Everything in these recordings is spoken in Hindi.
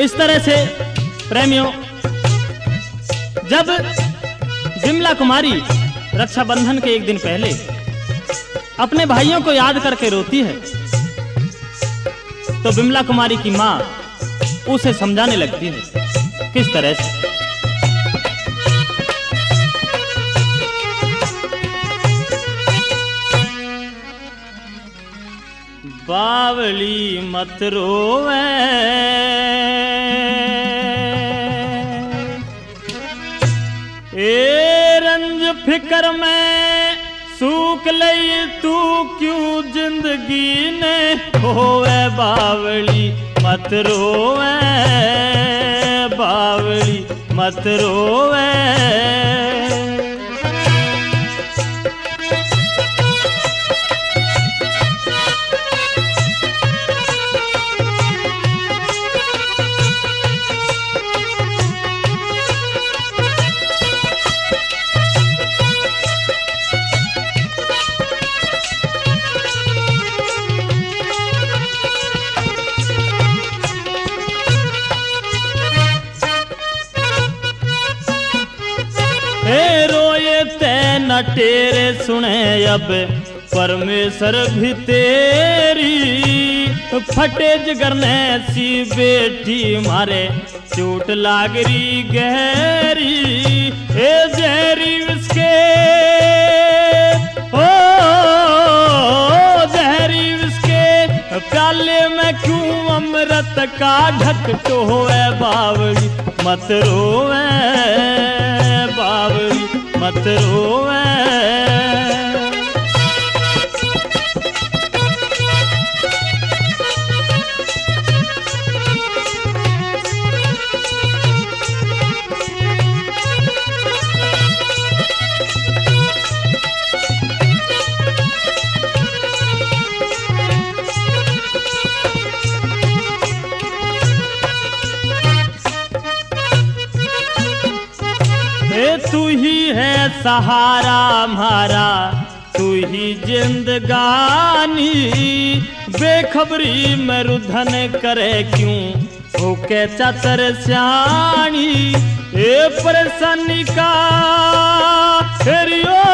इस तरह से प्रेमियों, जब विमला कुमारी रक्षाबंधन के एक दिन पहले अपने भाइयों को याद करके रोती है, तो विमला कुमारी की मां उसे समझाने लगती है। किस तरह से? बावली मत रोवे, ए रंज फिकर में सूख लई तू क्यों जिंदगी ने होवे। बावली मत रोवे, बावली मत रोवे। न तेरे सुने अब परमेश्वर भी तेरी, फटे जिगर ने सी बेटी मारे चोट लागरी गहरी। ए जहरी विस्के, ओ जहरी विस्के प्याले में क्यों अमृत का ढक तो होवे। बावली मत रोवे, बावली मत रोवे। तू ही है सहारा हमारा, तू ही जिंदगानी। बेखबरी में रुधन करे क्यों होके चतर स्याणी। ए परेशानी का फेरियो,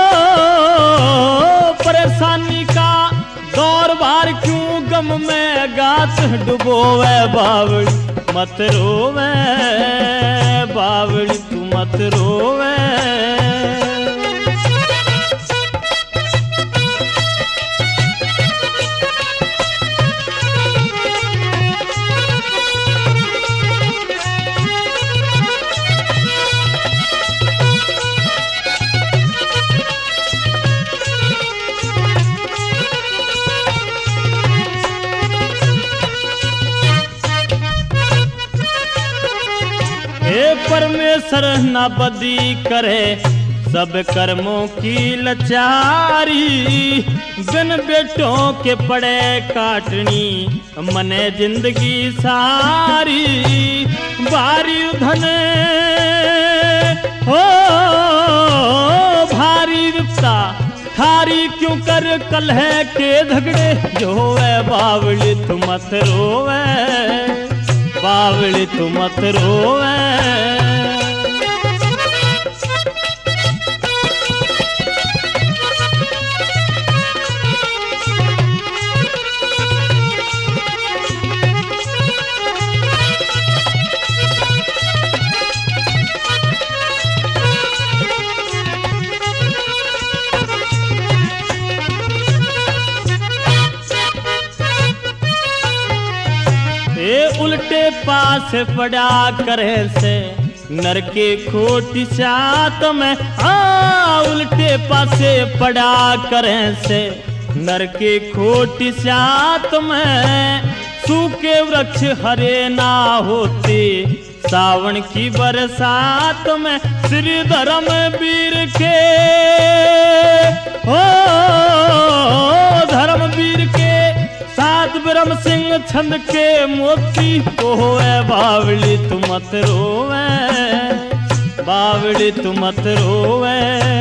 परेशानी का दौर बार क्यों गम में गात डुबोवे। बावली मत रोवे, बावली तू मत रोवे। परमेश्वर न बदी करे सब कर्मों की लचारी। बिन बेटों के पड़े काटनी मने जिंदगी सारी। भारी धन हो भारी विपता थारी क्यों कर कलह के झगड़े जो है। बावली तू मत रोवे, बावली तू मत रोवे। उल्टे पास पड़ा करे से नर के खोटी सात में। उल्टे पासे पड़ा करे से नर के खोटी सात में। सूखे वृक्ष हरे ना होते सावन की बरसात में। श्री धर्मवीर के हो धर्मवीर के सात ब्रह्म सिंह छंद के मोती को है। बावली तू मत रोवे, बावली तू मत रोवे।